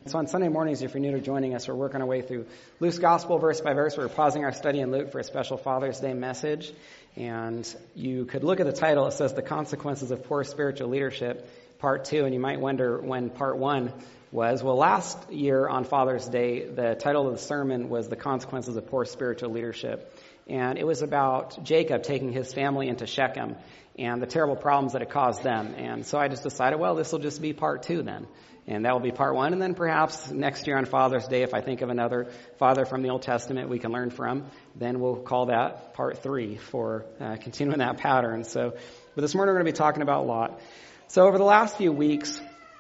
So on Sunday mornings, if you're new to joining us, we're working our way through Luke's Gospel verse by verse. We're pausing our study in Luke for a special Father's Day message. And you could look at the title. It says, The Consequences of Poor Spiritual Leadership, Part 2. And you might wonder when Part 1 was. Well, last year on Father's Day, the title of the sermon was The Consequences of Poor Spiritual Leadership. And it was about Jacob taking his family into Shechem and the terrible problems that it caused them. And so I just decided, well, this will just be Part 2 then. And that will be Part 1. And then perhaps next year on Father's Day, if I think of another father from the Old Testament we can learn from, then we'll call that Part 3 for continuing that pattern. But this morning we're going to be talking about Lot. So over the last few weeks,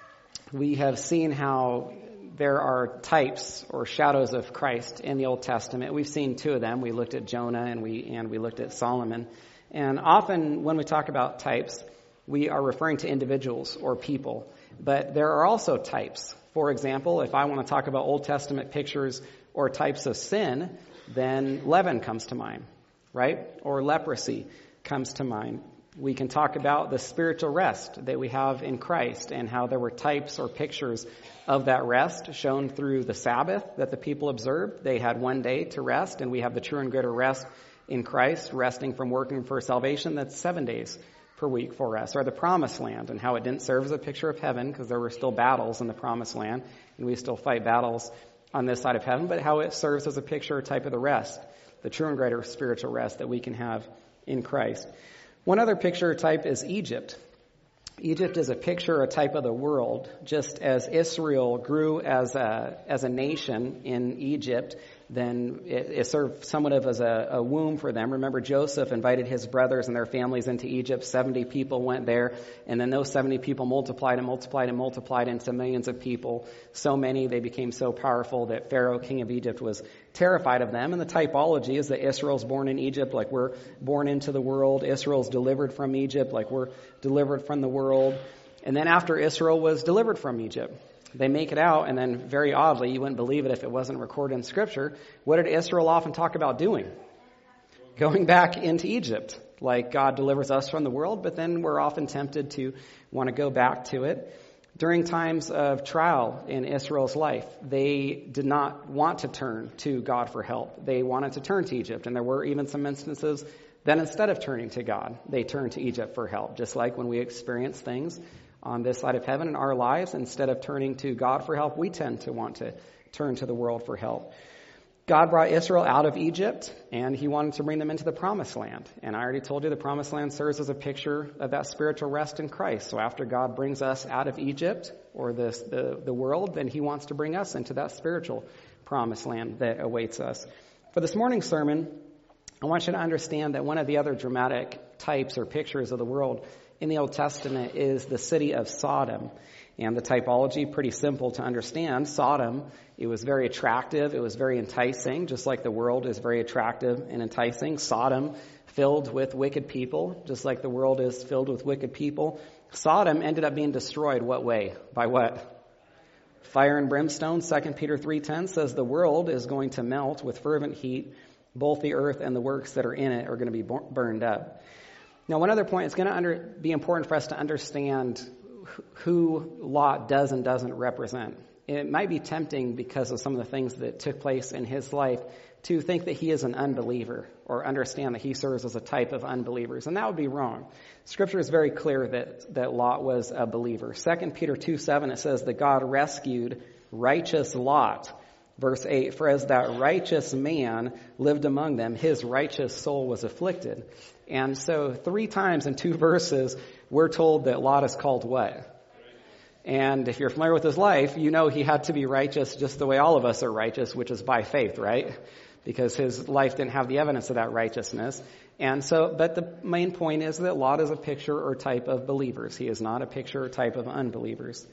we have seen how there are types or shadows of Christ in the Old Testament. We've seen two of them. We looked at Jonah and we looked at Solomon. And often when we talk about types, we are referring to individuals or people. But there are also types. For example, if I want to talk about Old Testament pictures or types of sin, then leaven comes to mind, right? Or leprosy comes to mind. We can talk about the spiritual rest that we have in Christ and how there were types or pictures of that rest shown through the Sabbath that the people observed. They had one day to rest, and we have the true and greater rest in Christ, resting from working for salvation. That's 7 days per week for us. Or the Promised Land, and how it didn't serve as a picture of heaven because there were still battles in the Promised Land, and we still fight battles on this side of heaven, but how it serves as a picture or type of the rest, the true and greater spiritual rest that we can have in Christ. One other picture or type is Egypt. Egypt is a picture or type of the world. Just as Israel grew as a nation in Egypt, then it served somewhat of as a womb for them. Remember, Joseph invited his brothers and their families into Egypt. 70 people went there, and then those 70 people multiplied and multiplied and multiplied into millions of people. So many, they became so powerful that Pharaoh, king of Egypt, was terrified of them. And the typology is that Israel's born in Egypt like we're born into the world. Israel's delivered from Egypt like we're delivered from the world. And then after Israel was delivered from Egypt, they make it out, and then very oddly, you wouldn't believe it if it wasn't recorded in Scripture, what did Israel often talk about doing? Going back into Egypt. Like God delivers us from the world, but then we're often tempted to want to go back to it. During times of trial in Israel's life, they did not want to turn to God for help. They wanted to turn to Egypt, and there were even some instances that instead of turning to God, they turned to Egypt for help. Just like when we experience things on this side of heaven in our lives, instead of turning to God for help, we tend to want to turn to the world for help. God brought Israel out of Egypt, and he wanted to bring them into the Promised Land. And I already told you the Promised Land serves as a picture of that spiritual rest in Christ. So after God brings us out of Egypt, or the world, then he wants to bring us into that spiritual Promised Land that awaits us. For this morning's sermon, I want you to understand that one of the other dramatic types or pictures of the world in the Old Testament is the city of Sodom. And the typology, pretty simple to understand. Sodom, it was very attractive. It was very enticing, just like the world is very attractive and enticing. Sodom, filled with wicked people, just like the world is filled with wicked people. Sodom ended up being destroyed what way? By what? Fire and brimstone. 2 Peter 3:10 says the world is going to melt with fervent heat. Both the earth and the works that are in it are going to be burned up. Now, one other point, it's going to be important for us to understand who Lot does and doesn't represent. It might be tempting because of some of the things that took place in his life to think that he is an unbeliever or understand that he serves as a type of unbelievers. And that would be wrong. Scripture is very clear that Lot was a believer. 2 Peter 2:7, it says that God rescued righteous Lot. Verse 8, for as that righteous man lived among them, his righteous soul was afflicted. And so 3 times in 2 verses, we're told that Lot is called what? And if you're familiar with his life, you know he had to be righteous just the way all of us are righteous, which is by faith, right? Because his life didn't have the evidence of that righteousness. And so, but the main point is that Lot is a picture or type of believers. He is not a picture or type of unbelievers.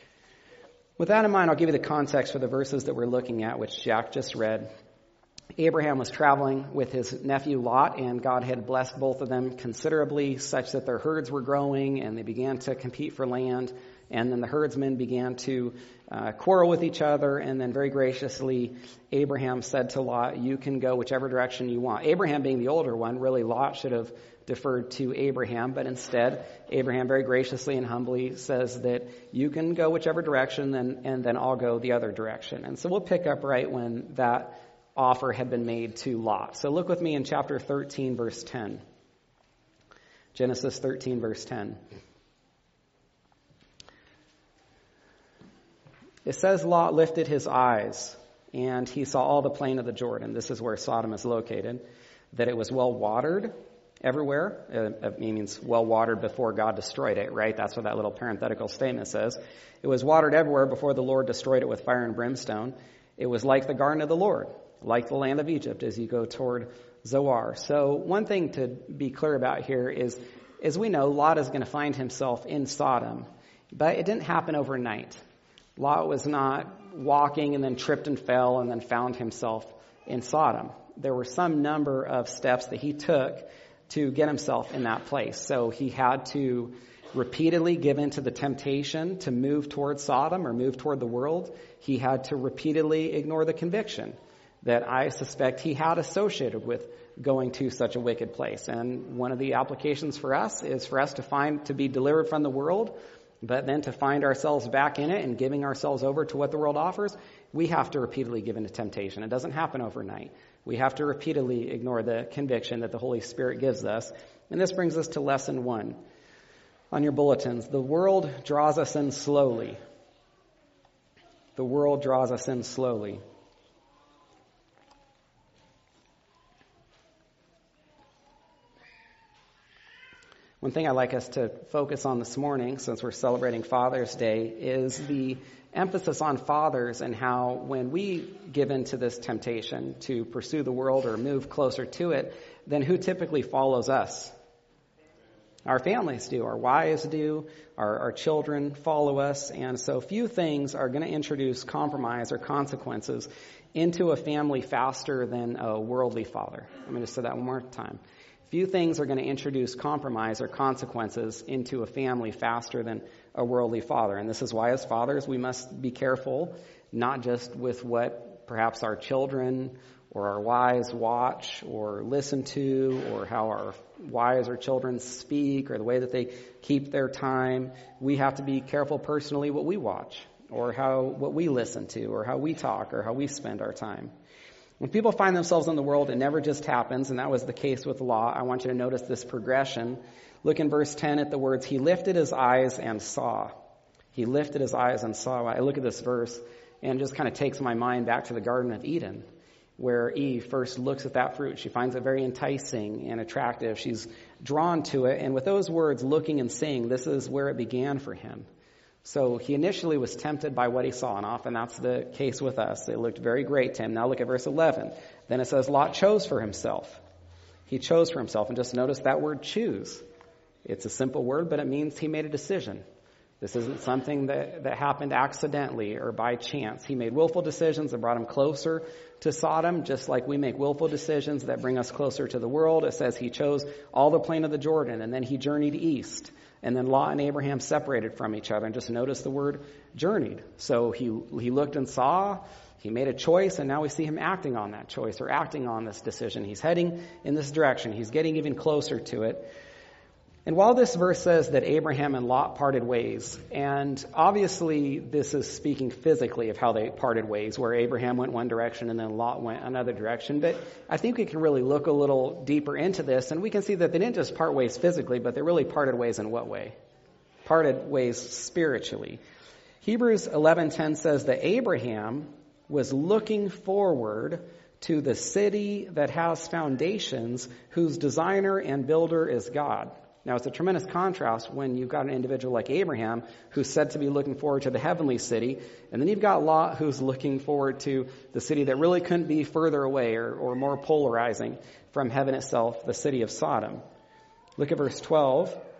With that in mind, I'll give you the context for the verses that we're looking at, which Jack just read. Abraham was traveling with his nephew Lot, and God had blessed both of them considerably, such that their herds were growing, and they began to compete for land. And then the herdsmen began to quarrel with each other, and then very graciously, Abraham said to Lot, you can go whichever direction you want. Abraham being the older one, really Lot should have deferred to Abraham, but instead, Abraham very graciously and humbly says that you can go whichever direction, and then I'll go the other direction. And so we'll pick up right when that offer had been made to Lot. So look with me in chapter 13, verse 10. Genesis 13, verse 10. It says Lot lifted his eyes, and he saw all the plain of the Jordan. This is where Sodom is located. That it was well watered everywhere. It means well watered before God destroyed it, right? That's what that little parenthetical statement says. It was watered everywhere before the Lord destroyed it with fire and brimstone. It was like the garden of the Lord, like the land of Egypt as you go toward Zoar. So one thing to be clear about here is, as we know, Lot is going to find himself in Sodom, but it didn't happen overnight. Lot was not walking and then tripped and fell and then found himself in Sodom. There were some number of steps that he took to get himself in that place. So he had to repeatedly give in to the temptation to move toward Sodom or move toward the world. He had to repeatedly ignore the conviction that I suspect he had associated with going to such a wicked place. And one of the applications for us is for us to be delivered from the world, but then to find ourselves back in it and giving ourselves over to what the world offers, we have to repeatedly give in to temptation. It doesn't happen overnight. We have to repeatedly ignore the conviction that the Holy Spirit gives us. And this brings us to lesson 1 on your bulletins. The world draws us in slowly. The world draws us in slowly. One thing I'd like us to focus on this morning, since we're celebrating Father's Day, is the emphasis on fathers and how when we give in to this temptation to pursue the world or move closer to it, then who typically follows us? Our families do, our wives do, our children follow us, and so few things are going to introduce compromise or consequences into a family faster than a worldly father. I'm going to say that one more time. Few things are going to introduce compromise or consequences into a family faster than a worldly father. And this is why as fathers we must be careful, not just with what perhaps our children or our wives watch or listen to, or how our wives or children speak, or the way that they keep their time. We have to be careful personally what we watch, or what we listen to, or how we talk, or how we spend our time. When people find themselves in the world, it never just happens, and that was the case with Lot. I want you to notice this progression. Look in verse 10 at the words, he lifted his eyes and saw. He lifted his eyes and saw. I look at this verse, and it just kind of takes my mind back to the Garden of Eden, where Eve first looks at that fruit. She finds it very enticing and attractive. She's drawn to it, and with those words, looking and seeing, this is where it began for him. So he initially was tempted by what he saw, and often that's the case with us. It looked very great to him. Now look at verse 11. Then it says, Lot chose for himself. He chose for himself. And just notice that word choose. It's a simple word, but it means he made a decision. This isn't something that happened accidentally or by chance. He made willful decisions that brought him closer to Sodom, just like we make willful decisions that bring us closer to the world. It says he chose all the plain of the Jordan, and then he journeyed east. And then Lot and Abraham separated from each other. And just notice the word journeyed. So he looked and saw, he made a choice, and now we see him acting on that choice or acting on this decision. He's heading in this direction. He's getting even closer to it. And while this verse says that Abraham and Lot parted ways, and obviously this is speaking physically of how they parted ways, where Abraham went one direction and then Lot went another direction, but I think we can really look a little deeper into this, and we can see that they didn't just part ways physically, but they really parted ways in what way? Parted ways spiritually. Hebrews 11:10 says that Abraham was looking forward to the city that has foundations, whose designer and builder is God. Now, it's a tremendous contrast when you've got an individual like Abraham who's said to be looking forward to the heavenly city, and then you've got Lot who's looking forward to the city that really couldn't be further away or more polarizing from heaven itself, the city of Sodom. Look at verse 12. It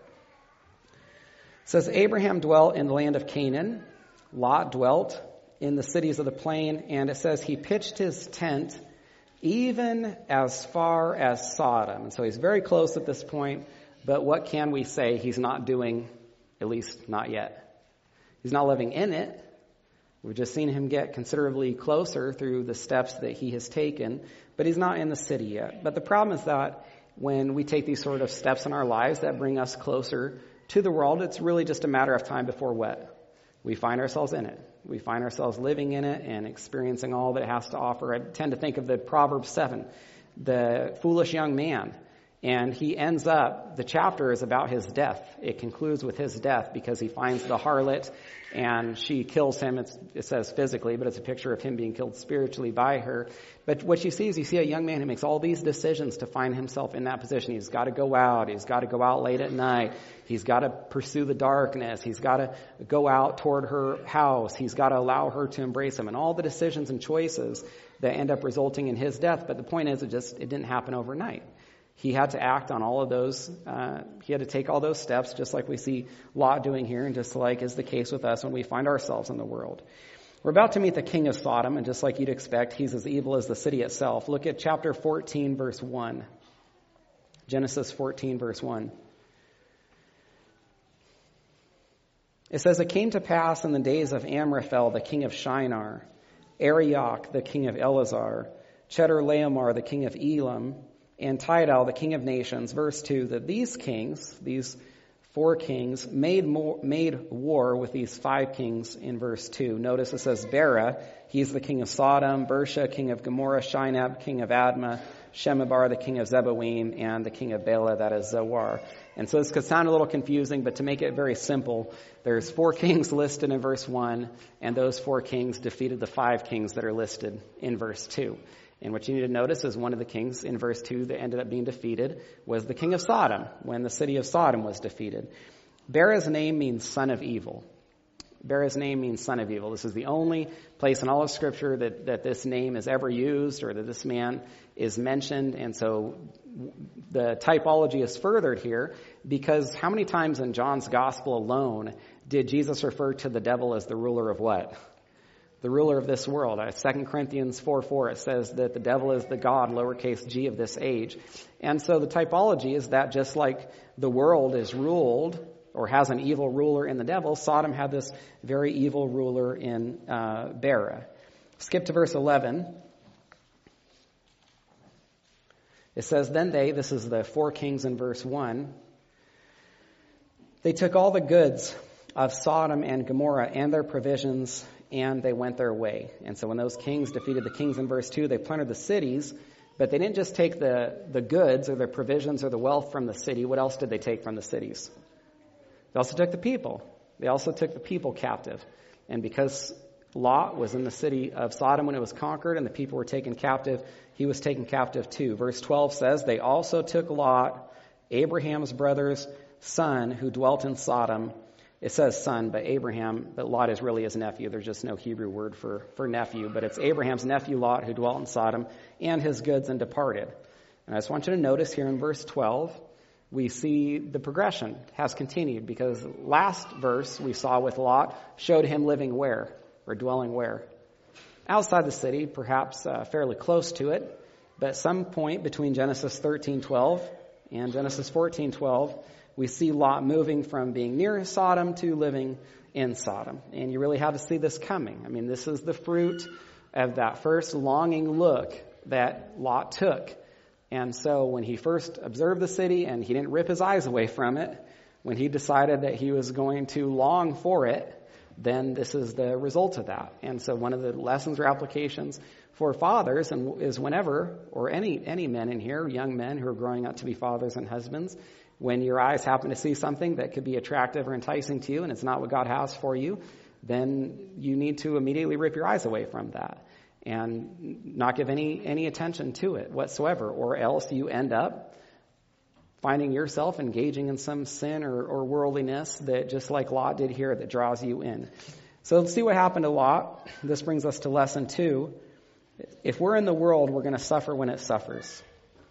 says, Abraham dwelt in the land of Canaan. Lot dwelt in the cities of the plain, and it says he pitched his tent even as far as Sodom. And so he's very close at this point. But what can we say he's not doing, at least not yet? He's not living in it. We've just seen him get considerably closer through the steps that he has taken, but he's not in the city yet. But the problem is that when we take these sort of steps in our lives that bring us closer to the world, it's really just a matter of time before what? We find ourselves in it. We find ourselves living in it and experiencing all that it has to offer. I tend to think of the Proverbs 7, the foolish young man. And he ends up, the chapter is about his death. It concludes with his death because he finds the harlot and she kills him. It says physically, but it's a picture of him being killed spiritually by her. But what you see is you see a young man who makes all these decisions to find himself in that position. He's got to go out. He's got to go out late at night. He's got to pursue the darkness. He's got to go out toward her house. He's got to allow her to embrace him. And all the decisions and choices that end up resulting in his death. But the point is, it didn't happen overnight. He had to act on all of those. He had to take all those steps, just like we see Lot doing here, and just like is the case with us when we find ourselves in the world. We're about to meet the king of Sodom, and just like you'd expect, he's as evil as the city itself. Look at chapter 14, verse 1. Genesis 14, verse 1. It says, "It came to pass in the days of Amraphel, the king of Shinar, Arioch, the king of Elazar, Chedorlaomer, the king of Elam, and Tidal, the king of nations," verse 2, that these kings, these 4 kings, made war with these 5 kings in verse 2. Notice it says Bera, he's the king of Sodom, Bersha, king of Gomorrah, Shinab, king of Admah, Shemabar, the king of Zeboim, and the king of Bela, that is Zoar. And so this could sound a little confusing, but to make it very simple, there's 4 kings listed in verse 1, and those 4 kings defeated the 5 kings that are listed in verse 2. And what you need to notice is one of the kings in verse 2 that ended up being defeated was the king of Sodom, when the city of Sodom was defeated. Bera's name means son of evil. Bera's name means son of evil. This is the only place in all of Scripture that this name is ever used or that this man is mentioned. And so the typology is furthered here because how many times in John's gospel alone did Jesus refer to the devil as the ruler of what? The ruler of this world. 2 Corinthians 4:4, it says that the devil is the god, lowercase g, of this age. And so the typology is that just like the world is ruled or has an evil ruler in the devil, Sodom had this very evil ruler in Bera. Skip to verse 11. It says, "Then they," this is the 4 kings in verse 1, "they took all the goods of Sodom and Gomorrah and their provisions, and they went their way." And so when those kings defeated the kings in verse 2, they plundered the cities, but they didn't just take the goods or the provisions or the wealth from the city. What else did they take from the cities? They also took the people. They also took the people captive. And because Lot was in the city of Sodom when it was conquered and the people were taken captive, he was taken captive too. Verse 12 says, "They also took Lot, Abraham's brother's son, who dwelt in Sodom." It says son, but Lot is really his nephew. There's just no Hebrew word for nephew, but it's Abraham's nephew Lot who dwelt in Sodom, and his goods, and departed. And I just want you to notice here in verse 12, we see the progression has continued, because last verse we saw with Lot showed him living where? Or dwelling where? Outside the city, perhaps fairly close to it, but at some point between Genesis 13:12 and Genesis 14:12, we see Lot moving from being near Sodom to living in Sodom. And you really have to see this coming. I mean, this is the fruit of that first longing look that Lot took. And so when he first observed the city and he didn't rip his eyes away from it, when he decided that he was going to long for it, then this is the result of that. And so one of the lessons or applications for fathers is whenever, or any men in here, young men who are growing up to be fathers and husbands, when your eyes happen to see something that could be attractive or enticing to you and it's not what God has for you, then you need to immediately rip your eyes away from that and not give any attention to it whatsoever, or else you end up finding yourself engaging in some sin or worldliness that, just like Lot did here, that draws you in. So let's see what happened to Lot. This brings us to lesson 2. If we're in the world, we're going to suffer when it suffers.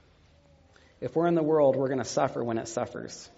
If we're in the world, we're going to suffer when it suffers.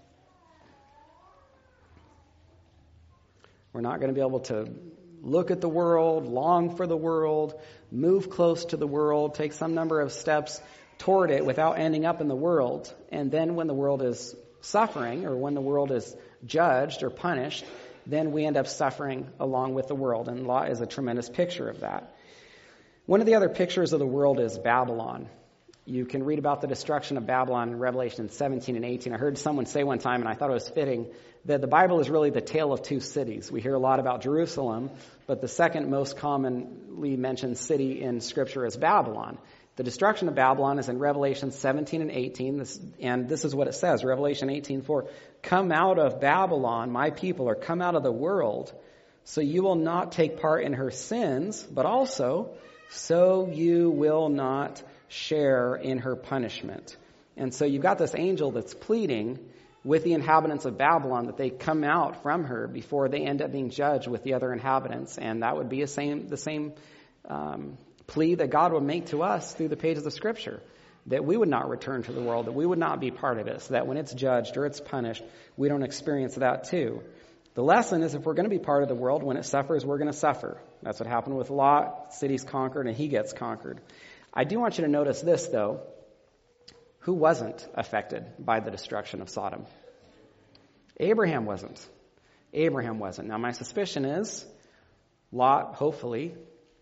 We're not going to be able to look at the world, long for the world, move close to the world, take some number of steps toward it without ending up in the world. And then when the world is suffering, or when the world is judged or punished, then we end up suffering along with the world. And Lot is a tremendous picture of that. One of the other pictures of the world is Babylon. You can read about the destruction of Babylon in Revelation 17 and 18. I heard someone say one time, and I thought it was fitting, that the Bible is really the tale of two cities. We hear a lot about Jerusalem, but the second most commonly mentioned city in Scripture is Babylon. The destruction of Babylon is in Revelation 17 and 18, and this is what it says, Revelation 18:4, "Come out of Babylon, my people, or come out of the world, so you will not take part in her sins, but also so you will not share in her punishment." And so you've got this angel that's pleading with the inhabitants of Babylon that they come out from her before they end up being judged with the other inhabitants. And that would be the same plea that God would make to us through the pages of Scripture, that we would not return to the world, that we would not be part of it, so that when it's judged or it's punished, we don't experience that too. The lesson is if we're going to be part of the world, when it suffers, we're going to suffer. That's what happened with Lot. City's conquered and he gets conquered. I do want you to notice this, though. Who wasn't affected by the destruction of Sodom? Abraham wasn't. Abraham wasn't. Now, my suspicion is Lot, hopefully,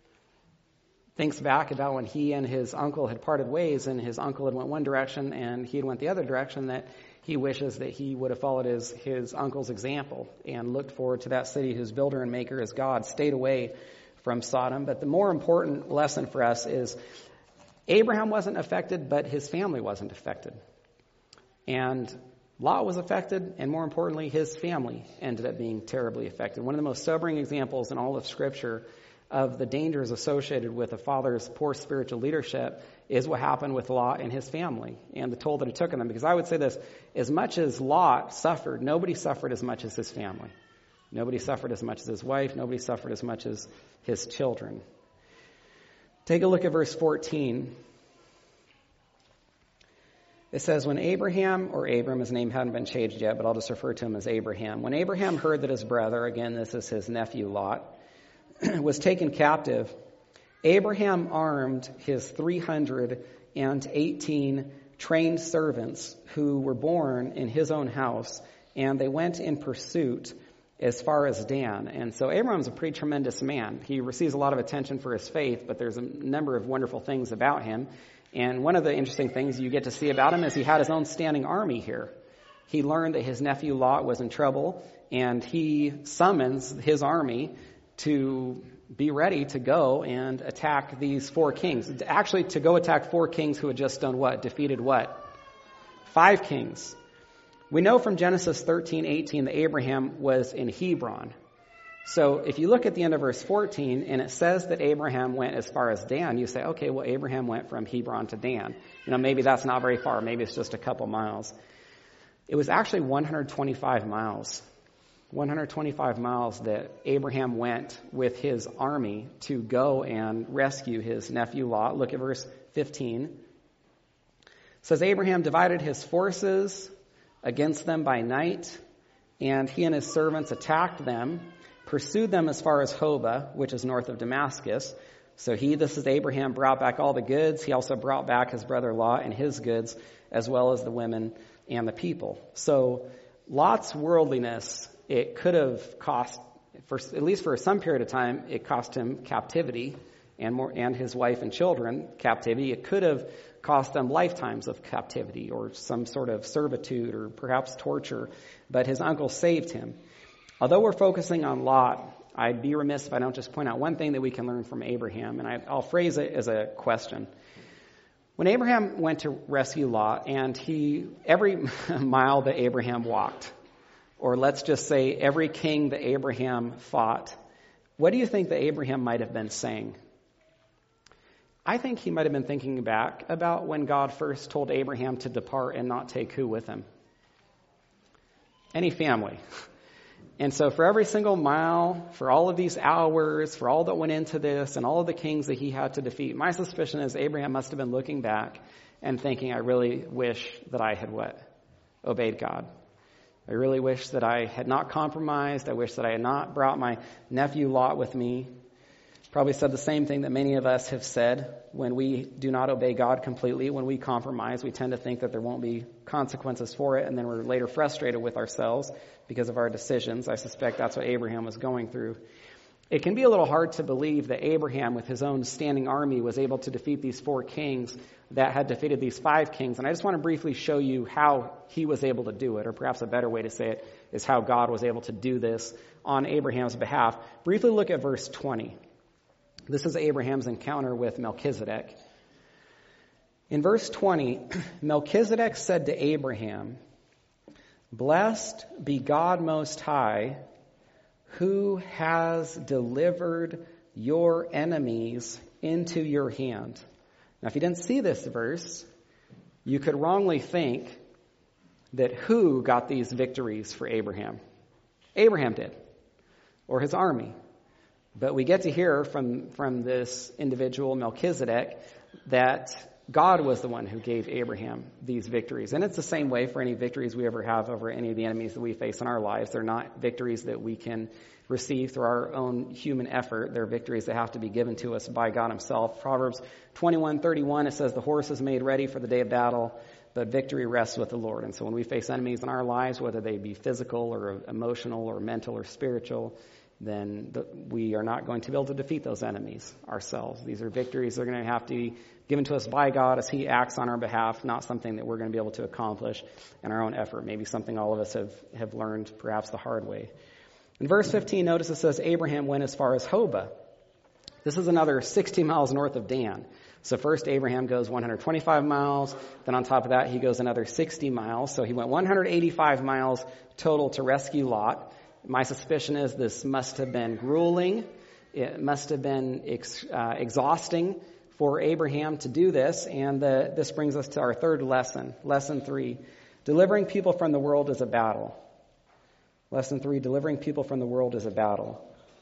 thinks back about when he and his uncle had parted ways, and his uncle had went one direction and he had went the other direction, that he wishes that he would have followed his uncle's example and looked forward to that city whose builder and maker is God, stayed away from Sodom. But the more important lesson for us is Abraham wasn't affected, but his family wasn't affected. And Lot was affected, and more importantly, his family ended up being terribly affected. One of the most sobering examples in all of Scripture of the dangers associated with a father's poor spiritual leadership is what happened with Lot and his family and the toll that it took on them. Because I would say this, as much as Lot suffered, nobody suffered as much as his family. Nobody suffered as much as his wife. Nobody suffered as much as his children. Take a look at verse 14. It says, when Abraham, or Abram, his name hadn't been changed yet, but I'll just refer to him as Abraham. When Abraham heard that his brother, again, this is his nephew Lot, was taken captive, Abraham armed his 318 trained servants who were born in his own house, and they went in pursuit as far as Dan. And so Abraham's a pretty tremendous man. He receives a lot of attention for his faith, but there's a number of wonderful things about him. And one of the interesting things you get to see about him is he had his own standing army here. He learned that his nephew Lot was in trouble, and he summons his army to be ready to go and attack these four kings. Actually, to go attack four kings who had just done what? Defeated what? 5 kings. We know from Genesis 13:18 that Abraham was in Hebron. So if you look at the end of verse 14, and it says that Abraham went as far as Dan, you say, okay, well, Abraham went from Hebron to Dan. Maybe that's not very far. Maybe it's just a couple miles. It was actually 125 miles. 125 miles that Abraham went with his army to go and rescue his nephew Lot. Look at verse 15. It says, Abraham divided his forces against them by night, and he and his servants attacked them, pursued them as far as Hobah, which is north of Damascus. So this is Abraham, brought back all the goods. He also brought back his brother Lot and his goods, as well as the women and the people. So Lot's worldliness, it could have cost, at least for some period of time, it cost him captivity and his wife and children captivity. It could have cost them lifetimes of captivity or some sort of servitude or perhaps torture, but his uncle saved him. Although we're focusing on Lot, I'd be remiss if I don't just point out one thing that we can learn from Abraham, and I'll phrase it as a question. When Abraham went to rescue Lot, and every mile that Abraham walked, or let's just say every king that Abraham fought, what do you think that Abraham might have been saying? I think he might have been thinking back about when God first told Abraham to depart and not take who with him? Any family. And so for every single mile, for all of these hours, for all that went into this, and all of the kings that he had to defeat, my suspicion is Abraham must have been looking back and thinking, I really wish that I had what? Obeyed God. I really wish that I had not compromised. I wish that I had not brought my nephew Lot with me. Probably said the same thing that many of us have said when we do not obey God completely. When we compromise, we tend to think that there won't be consequences for it, and then we're later frustrated with ourselves because of our decisions. I suspect that's what Abraham was going through. It can be a little hard to believe that Abraham, with his own standing army, was able to defeat these 4 kings that had defeated these 5 kings. And I just want to briefly show you how he was able to do it, or perhaps a better way to say it is how God was able to do this on Abraham's behalf. Briefly look at verse 20. This is Abraham's encounter with Melchizedek. In verse 20, Melchizedek said to Abraham, "Blessed be God Most High, who has delivered your enemies into your hand." Now, if you didn't see this verse, you could wrongly think that who got these victories for Abraham? Abraham did, or his army. But we get to hear from this individual, Melchizedek, that God was the one who gave Abraham these victories. And it's the same way for any victories we ever have over any of the enemies that we face in our lives. They're not victories that we can receive through our own human effort. They're victories that have to be given to us by God himself. Proverbs 21:31, it says, "The horse is made ready for the day of battle, but victory rests with the Lord." And so when we face enemies in our lives, whether they be physical or emotional or mental or spiritual, then we are not going to be able to defeat those enemies ourselves. These are victories that are going to have to be given to us by God as he acts on our behalf, not something that we're going to be able to accomplish in our own effort. Maybe something all of us have learned perhaps the hard way. In verse 15, notice it says Abraham went as far as Hobah. This is another 60 miles north of Dan. So first Abraham goes 125 miles. Then on top of that, he goes another 60 miles. So he went 185 miles total to rescue Lot. My suspicion is this must have been grueling. It must have been exhausting for Abraham to do this. And this brings us to our third lesson. Lesson 3, delivering people from the world is a battle. Lesson 3, delivering people from the world is a battle.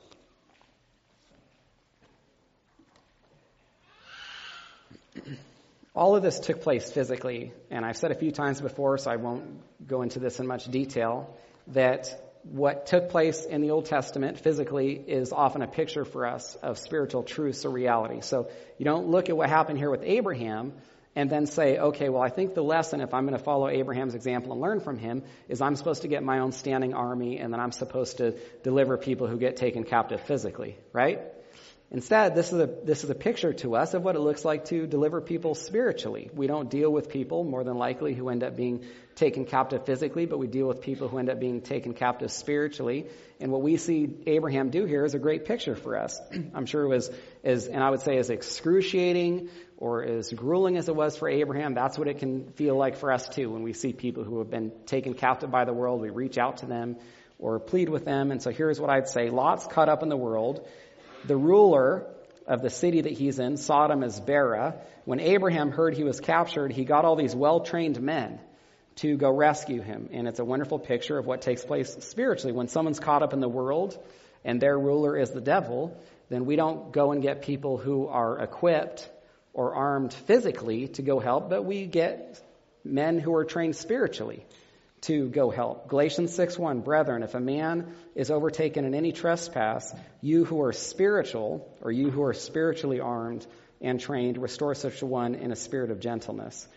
All of this took place physically, and I've said a few times before, so I won't go into this in much detail, that what took place in the Old Testament physically is often a picture for us of spiritual truths or reality. So you don't look at what happened here with Abraham and then say, okay, well, I think the lesson, if I'm going to follow Abraham's example and learn from him, is I'm supposed to get my own standing army, and then I'm supposed to deliver people who get taken captive physically, right? Instead, this is a picture to us of what it looks like to deliver people spiritually. We don't deal with people, more than likely, who end up being taken captive physically, but we deal with people who end up being taken captive spiritually. And what we see Abraham do here is a great picture for us. I'm sure it was and I would say as excruciating or as grueling as it was for Abraham, that's what it can feel like for us too. When we see people who have been taken captive by the world, we reach out to them or plead with them. And so here's what I'd say. Lot's caught up in the world. The ruler of the city that he's in, Sodom, is Bera. When Abraham heard he was captured, he got all these well-trained men to go rescue him. And it's a wonderful picture of what takes place spiritually. When someone's caught up in the world and their ruler is the devil, then we don't go and get people who are equipped or armed physically to go help, but we get men who are trained spiritually to go help. Galatians 6:1, brethren, if a man is overtaken in any trespass, you who are spiritual, or you who are spiritually armed and trained, restore such a one in a spirit of gentleness.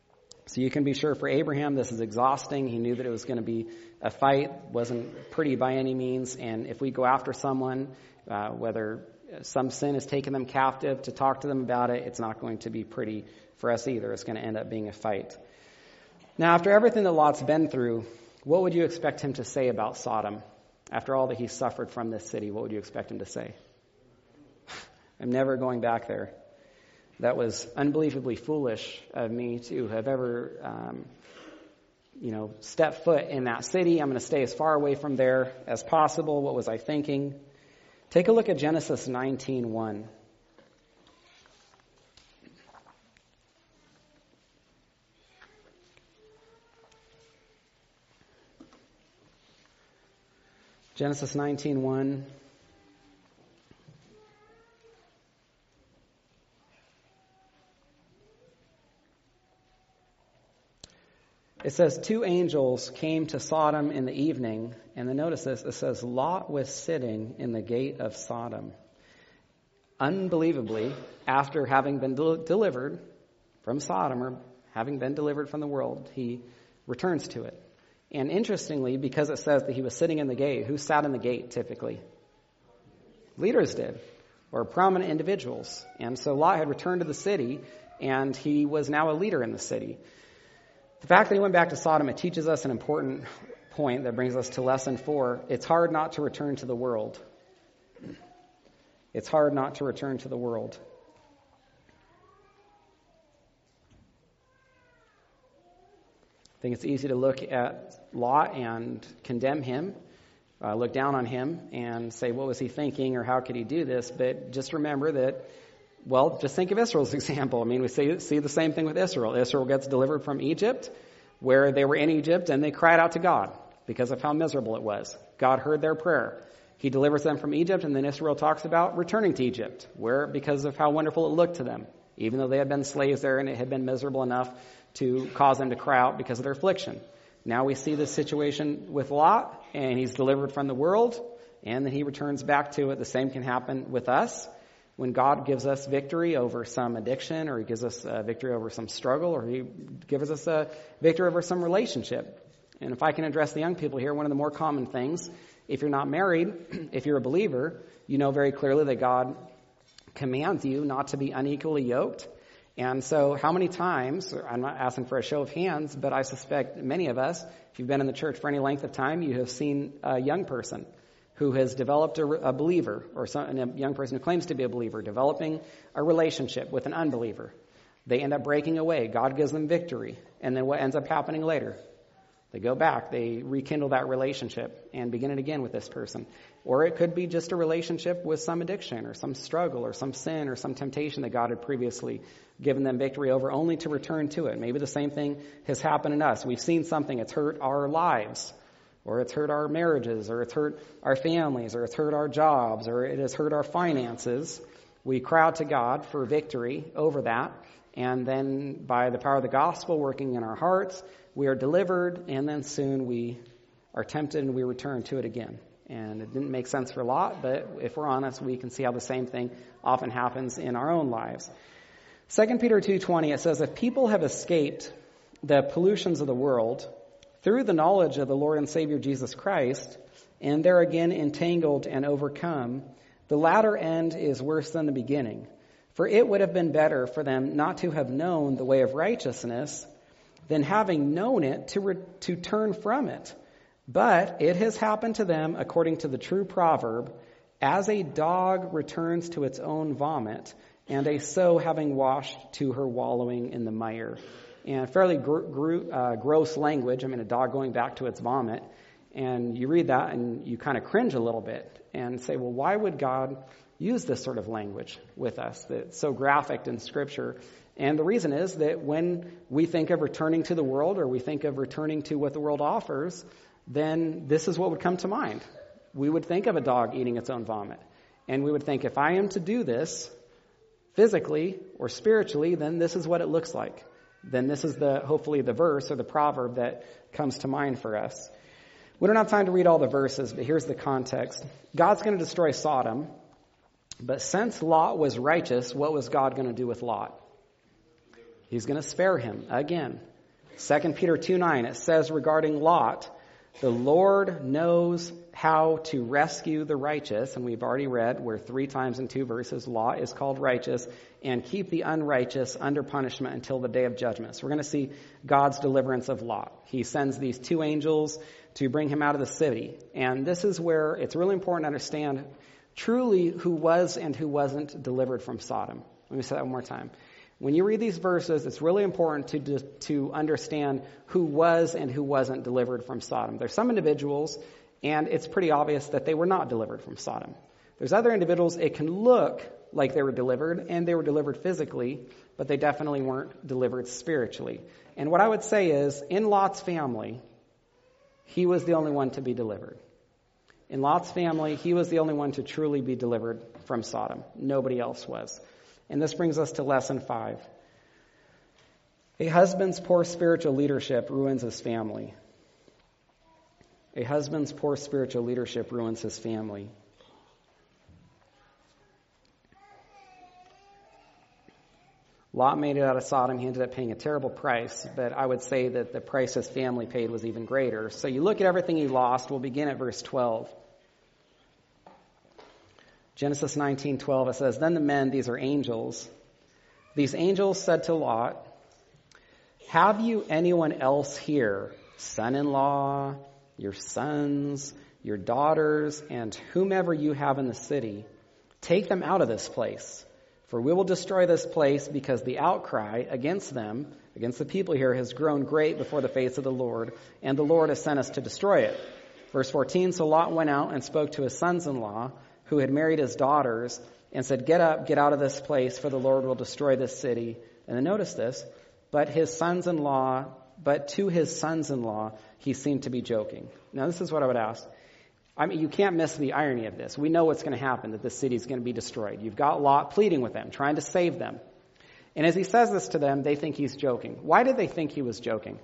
So you can be sure for Abraham, this is exhausting. He knew that it was going to be a fight. Wasn't pretty by any means. And if we go after someone, whether some sin has taken them captive, to talk to them about it, it's not going to be pretty for us either. It's going to end up being a fight. Now, after everything that Lot's been through, what would you expect him to say about Sodom? After all that he suffered from this city, what would you expect him to say? I'm never going back there. That was unbelievably foolish of me to have ever, stepped foot in that city. I'm going to stay as far away from there as possible. What was I thinking? Take a look at Genesis 19:1. Genesis 19:1. It says, 2 angels came to Sodom in the evening, and then notice this, it says, Lot was sitting in the gate of Sodom. unbelievably, after having been delivered from Sodom, or having been delivered from the world, he returns to it. And interestingly, because it says that he was sitting in the gate, who sat in the gate typically? Leaders did, or prominent individuals. And so Lot had returned to the city, and he was now a leader in the city. The fact that he went back to Sodom, it teaches us an important point that brings us to lesson 4. It's hard not to return to the world. It's hard not to return to the world. I think it's easy to look at Lot and condemn him, look down on him and say, what was he thinking, or how could he do this? But just remember that, well, just think of Israel's example. I mean, we see the same thing with Israel. Israel gets delivered from Egypt, where they were in Egypt, and they cried out to God because of how miserable it was. God heard their prayer. He delivers them from Egypt, and then Israel talks about returning to Egypt, where because of how wonderful it looked to them, even though they had been slaves there and it had been miserable enough to cause them to cry out because of their affliction. Now we see this situation with Lot, and he's delivered from the world, and then he returns back to it. The same can happen with us. When God gives us victory over some addiction, or he gives us victory over some struggle, or he gives us a victory over some relationship. And if I can address the young people here, one of the more common things, if you're not married, if you're a believer, you know very clearly that God commands you not to be unequally yoked. And so how many times, I'm not asking for a show of hands, but I suspect many of us, if you've been in the church for any length of time, you have seen a young person who has developed a believer, or a young person who claims to be a believer, developing a relationship with an unbeliever. They end up breaking away. God gives them victory. And then what ends up happening later? They go back, they rekindle that relationship and begin it again with this person. Or it could be just a relationship with some addiction or some struggle or some sin or some temptation that God had previously given them victory over, only to return to it. Maybe the same thing has happened in us. We've seen something, it's hurt our lives, or it's hurt our marriages, or it's hurt our families, or it's hurt our jobs, or it has hurt our finances. We cry out to God for victory over that, and then by the power of the gospel working in our hearts, we are delivered, and then soon we are tempted and we return to it again. And it didn't make sense for Lot, but if we're honest, we can see how the same thing often happens in our own lives. 2 Peter 2:20, it says, if people have escaped the pollutions of the world through the knowledge of the Lord and Savior Jesus Christ, and they're again entangled and overcome, the latter end is worse than the beginning. For it would have been better for them not to have known the way of righteousness than having known it to turn from it. But it has happened to them according to the true proverb, as a dog returns to its own vomit, and a sow having washed to her wallowing in the mire. And fairly gross language. I mean, a dog going back to its vomit. And you read that and you kind of cringe a little bit and say, well, why would God use this sort of language with us that's so graphic in Scripture? And the reason is that when we think of returning to the world, or we think of returning to what the world offers, then this is what would come to mind. We would think of a dog eating its own vomit. And we would think, if I am to do this physically or spiritually, then this is what it looks like. Then this is hopefully the verse or the proverb that comes to mind for us. We don't have time to read all the verses, but here's the context. God's going to destroy Sodom, but since Lot was righteous, what was God going to do with Lot? He's going to spare him again. 2 Peter 2:9, it says regarding Lot, the Lord knows how to rescue the righteous, and we've already read where 3 times in 2 verses Lot is called righteous, and keep the unrighteous under punishment until the day of judgment. So we're going to see God's deliverance of Lot. He sends these 2 angels to bring him out of the city. And this is where it's really important to understand truly who was and who wasn't delivered from Sodom. Let me say that one more time. When you read these verses, it's really important to understand who was and who wasn't delivered from Sodom. There's some individuals, and it's pretty obvious that they were not delivered from Sodom. There's other individuals, it can look like they were delivered, and they were delivered physically, but they definitely weren't delivered spiritually. And what I would say is, in Lot's family, he was the only one to be delivered. In Lot's family, he was the only one to truly be delivered from Sodom. Nobody else was. And this brings us to lesson 5. A husband's poor spiritual leadership ruins his family. A husband's poor spiritual leadership ruins his family. Lot made it out of Sodom. He ended up paying a terrible price, but I would say that the price his family paid was even greater. So you look at everything he lost. We'll begin at verse 12. Genesis 19:12, it says, Then the men, these are angels, these angels said to Lot, Have you anyone else here, son-in-law, your sons, your daughters, and whomever you have in the city? Take them out of this place. For we will destroy this place because the outcry against them, against the people here, has grown great before the face of the Lord, and the Lord has sent us to destroy it. Verse 14, So Lot went out and spoke to his sons-in-law, who had married his daughters, and said, Get up, get out of this place, for the Lord will destroy this city. And then notice this, but to his sons-in-law, he seemed to be joking. Now this is what I would ask. I mean, you can't miss the irony of this. We know what's going to happen, that this city is going to be destroyed. You've got Lot pleading with them, trying to save them. And as he says this to them, they think he's joking. Why did they think he was joking?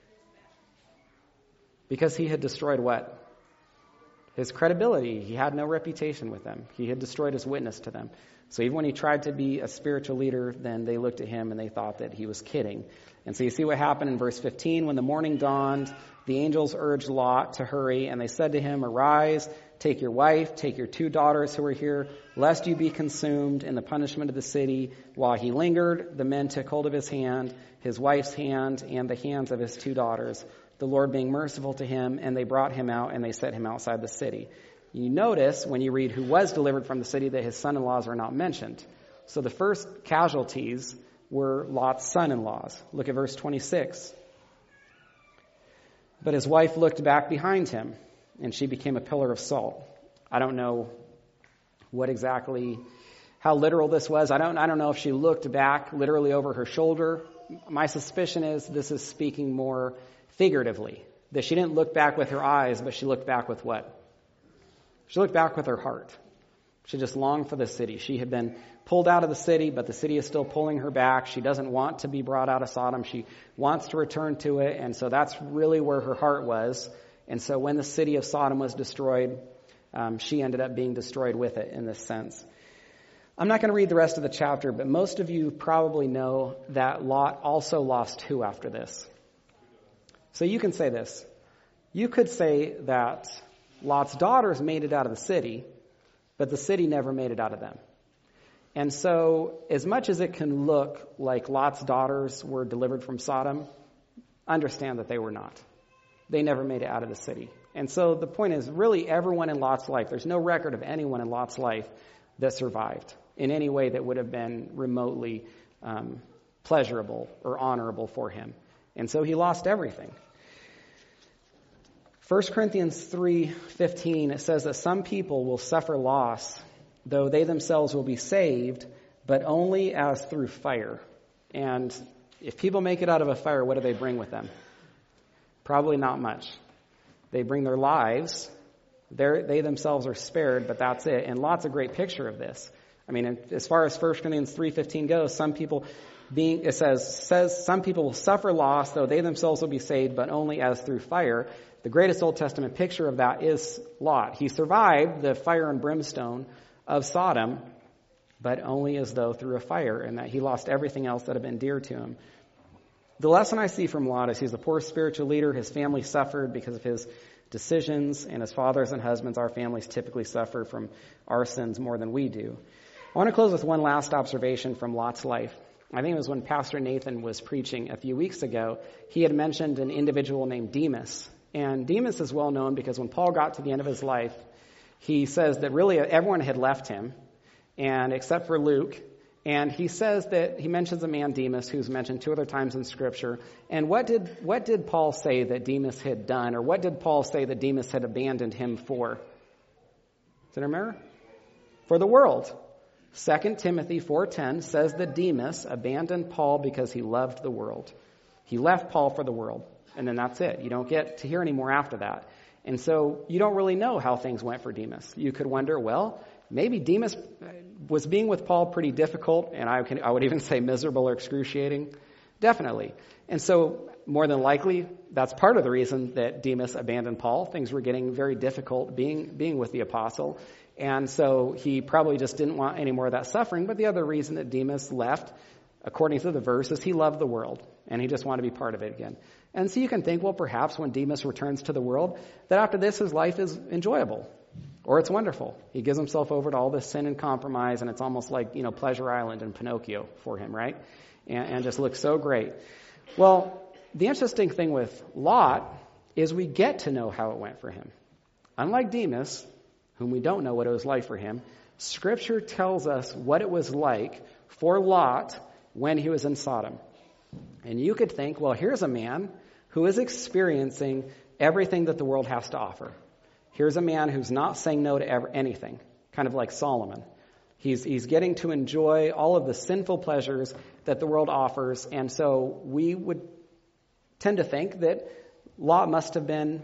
Because he had destroyed what? His credibility. He had no reputation with them. He had destroyed his witness to them. So even when he tried to be a spiritual leader, then they looked at him and they thought that he was kidding. And so you see what happened in verse 15. When the morning dawned, the angels urged Lot to hurry, and they said to him, Arise, take your wife, take your 2 daughters who are here, lest you be consumed in the punishment of the city. While he lingered, the men took hold of his hand, his wife's hand, and the hands of his 2 daughters, the Lord being merciful to him, and they brought him out, and they set him outside the city. You notice, when you read who was delivered from the city, that his son-in-laws are not mentioned. So the first casualties were Lot's son-in-laws. Look at verse 26. But his wife looked back behind him, and she became a pillar of salt. I don't know how literal this was. I don't know if she looked back literally over her shoulder. My suspicion is this is speaking more figuratively, that she didn't look back with her eyes, but she looked back with what? She looked back with her heart. She just longed for the city. She had been pulled out of the city, but the city is still pulling her back. She doesn't want to be brought out of Sodom. She wants to return to it, and so that's really where her heart was. And so when the city of Sodom was destroyed, she ended up being destroyed with it in this sense. I'm not going to read the rest of the chapter, but most of you probably know that Lot also lost who after this? So you can say this. You could say that Lot's daughters made it out of the city, but the city never made it out of them. And so as much as it can look like Lot's daughters were delivered from Sodom, understand that they were not. They never made it out of the city. And so the point is, really everyone in Lot's life, there's no record of anyone in Lot's life that survived in any way that would have been remotely pleasurable or honorable for him. And so he lost everything. 1 Corinthians 3:15, it says that some people will suffer loss, though they themselves will be saved, but only as through fire. And if people make it out of a fire, what do they bring with them? Probably not much. They bring their lives. They themselves are spared, but that's it. And Lot's a great picture of this. I mean, as far as 1 Corinthians 3:15 goes, some people says some people will suffer loss, though they themselves will be saved, but only as through fire. The greatest Old Testament picture of that is Lot. He survived the fire and brimstone of Sodom, but only as though through a fire, and that he lost everything else that had been dear to him. The lesson I see from Lot is he's a poor spiritual leader. His family suffered because of his decisions, and as fathers and husbands, our families typically suffer from our sins more than we do. I want to close with one last observation from Lot's life. I think it was when Pastor Nathan was preaching a few weeks ago. He had mentioned an individual named Demas. And Demas is well known because when Paul got to the end of his life, he says that really everyone had left him, and except for Luke. And he says that he mentions a man, Demas, who's mentioned 2 other times in Scripture. And what did Paul say that Demas had done, or what did Paul say that Demas had abandoned him for? Does it remember? For the world. 2 Timothy 4:10 says that Demas abandoned Paul because he loved the world. He left Paul for the world. And then that's it. You don't get to hear any more after that. And so you don't really know how things went for Demas. You could wonder, well, maybe Demas was being with Paul pretty difficult, and I would even say miserable or excruciating. Definitely. And so more than likely, that's part of the reason that Demas abandoned Paul. Things were getting very difficult being with the apostle. And so he probably just didn't want any more of that suffering. But the other reason that Demas left according to the verse, is he loved the world, and he just wanted to be part of it again. And so you can think, well, perhaps when Demas returns to the world, that after this his life is enjoyable, or it's wonderful. He gives himself over to all this sin and compromise, and it's almost like, Pleasure Island and Pinocchio for him, right? And just looks so great. Well, the interesting thing with Lot is we get to know how it went for him. Unlike Demas, whom we don't know what it was like for him, Scripture tells us what it was like for Lot when he was in Sodom. And you could think, well, here's a man who is experiencing everything that the world has to offer. Here's a man who's not saying no to anything, kind of like Solomon. He's getting to enjoy all of the sinful pleasures that the world offers, and so we would tend to think that Lot must have been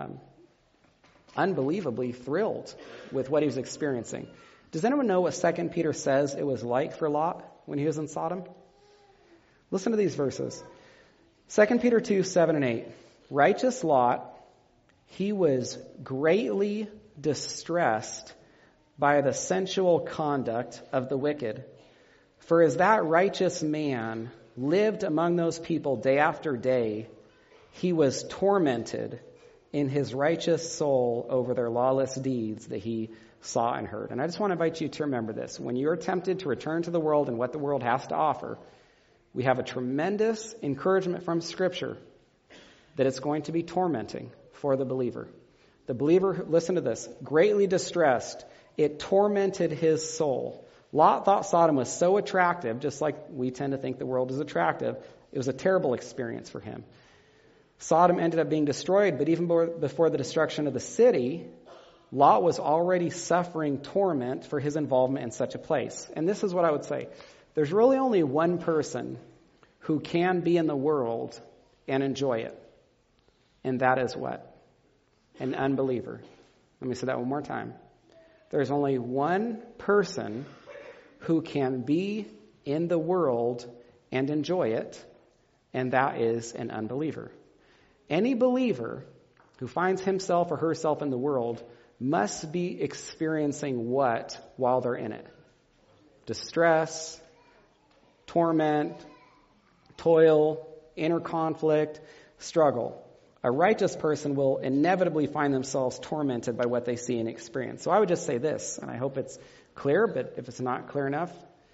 unbelievably thrilled with what he was experiencing. Does anyone know what 2 Peter says it was like for Lot when he was in Sodom? Listen to these verses. 2 Peter 2, 7 and 8. Righteous Lot, he was greatly distressed by the sensual conduct of the wicked. For as that righteous man lived among those people day after day, he was tormented in his righteous soul over their lawless deeds that he saw and heard. And I just want to invite you to remember this. When you're tempted to return to the world and what the world has to offer, we have a tremendous encouragement from Scripture that it's going to be tormenting for the believer. The believer, listen to this, greatly distressed, it tormented his soul. Lot thought Sodom was so attractive, just like we tend to think the world is attractive. It was a terrible experience for him. Sodom ended up being destroyed, but even before the destruction of the city, Lot was already suffering torment for his involvement in such a place. And this is what I would say. There's really only one person who can be in the world and enjoy it. And that is what? An unbeliever. Let me say that one more time. There's only one person who can be in the world and enjoy it, and that is an unbeliever. Any believer who finds himself or herself in the world must be experiencing what while they're in it? Distress, torment, toil, inner conflict, struggle. A righteous person will inevitably find themselves tormented by what they see and experience. So I would just say this, and I hope it's clear, but if it's not clear enough,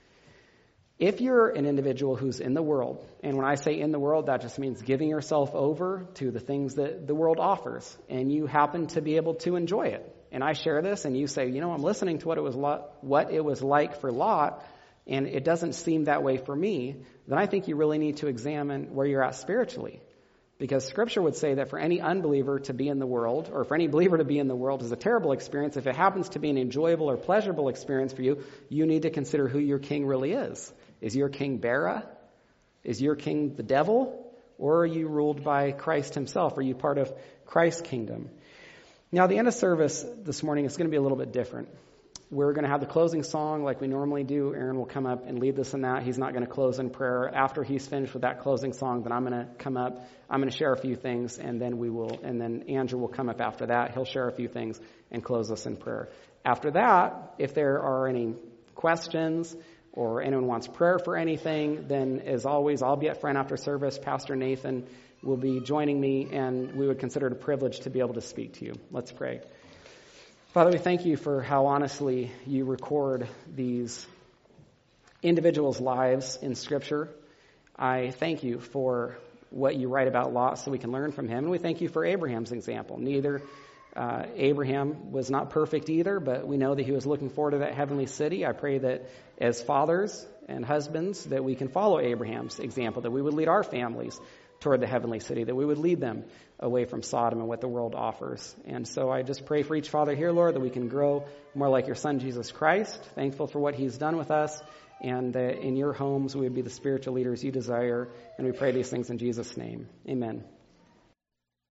if you're an individual who's in the world, and when I say in the world, that just means giving yourself over to the things that the world offers, and you happen to be able to enjoy it, and I share this, and you say, I'm listening to what it was like for Lot, and it doesn't seem that way for me, then I think you really need to examine where you're at spiritually. Because Scripture would say that for any unbeliever to be in the world, or for any believer to be in the world, is a terrible experience. If it happens to be an enjoyable or pleasurable experience for you, you need to consider who your king really is. Is your king Bera? Is your king the devil? Or are you ruled by Christ himself? Are you part of Christ's kingdom? Now, the end of service this morning is going to be a little bit different. We're going to have the closing song like we normally do. Aaron will come up and lead us in that. He's not going to close in prayer. After he's finished with that closing song, then I'm going to come up. I'm going to share a few things, and then Andrew will come up after that. He'll share a few things and close us in prayer. After that, if there are any questions or anyone wants prayer for anything, then as always, I'll be at front after service. Pastor Nathan will be joining me, and we would consider it a privilege to be able to speak to you. Let's pray. Father, we thank you for how honestly you record these individuals' lives in Scripture. I thank you for what you write about Lot so we can learn from him. And we thank you for Abraham's example. Abraham was not perfect either, but we know that he was looking forward to that heavenly city. I pray that as fathers and husbands that we can follow Abraham's example, that we would lead our families toward the heavenly city, that we would lead them away from Sodom and what the world offers. And so I just pray for each father here, Lord, that we can grow more like your Son, Jesus Christ, thankful for what he's done with us, and that in your homes we would be the spiritual leaders you desire. And we pray these things in Jesus' name. Amen.